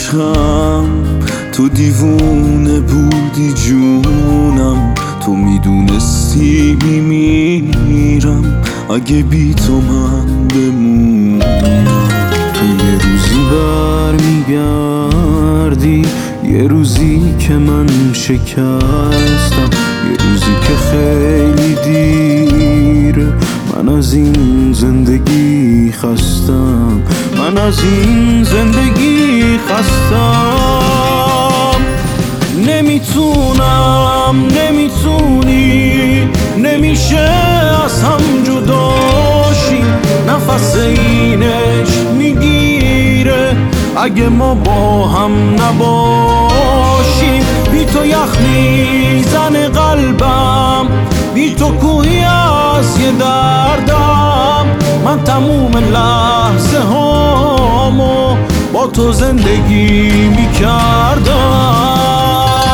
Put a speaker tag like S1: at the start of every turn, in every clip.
S1: عشقم تو دیوونه بودی جونم، تو میدونستی میمیرم اگه بی تو من بمونم. تو یه روزی برمیگردی، یه روزی که من شکستم، یه روزی که خیلی دیره. من از این زندگی خستم، من از این زندگی خستم. نمیتونم، نمیتونی، نمیشه از هم جداشیم. نفس اینش میگیره اگه ما با هم نباشیم. بی تو یخ میزنه قلبم، بی تو کوهی از یه دردم. من تموم لحظه هامو با تو زندگی میکردم.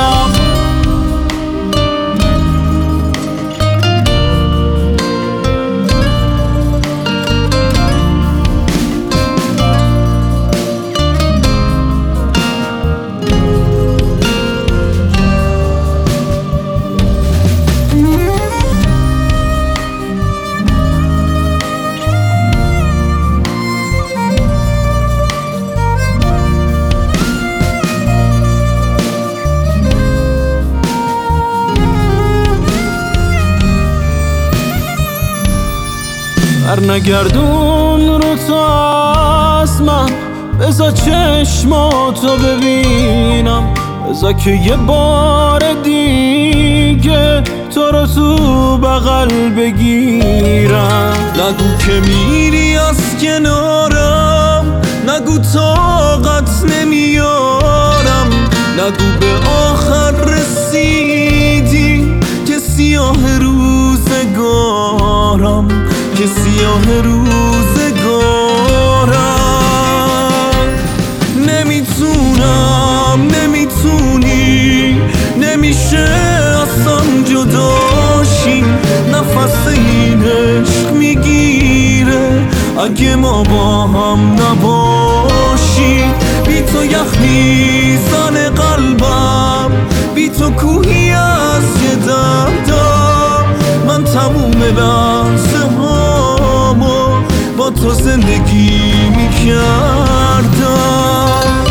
S1: برنگردون رو تو از من، بذار چشماتو ببینم، بذار که یه بار دیگه تو رو تو بغل بگیرم.
S2: نگو که میری از کنارم، نگو طاقت نمیارم، نگو به آخر رسیدی که سیاه روزگارم، که سیاه روزگارم. نمیتونم، نمیتونی، نمیشه اصلا جداشیم. نفس این عشق میگیره اگه ما با هم نباشیم. بی تو یخ میزنه قلبم، بی تو کوهی از یه دردم. من تموم لحظه هامو با تو زندگی میکردم.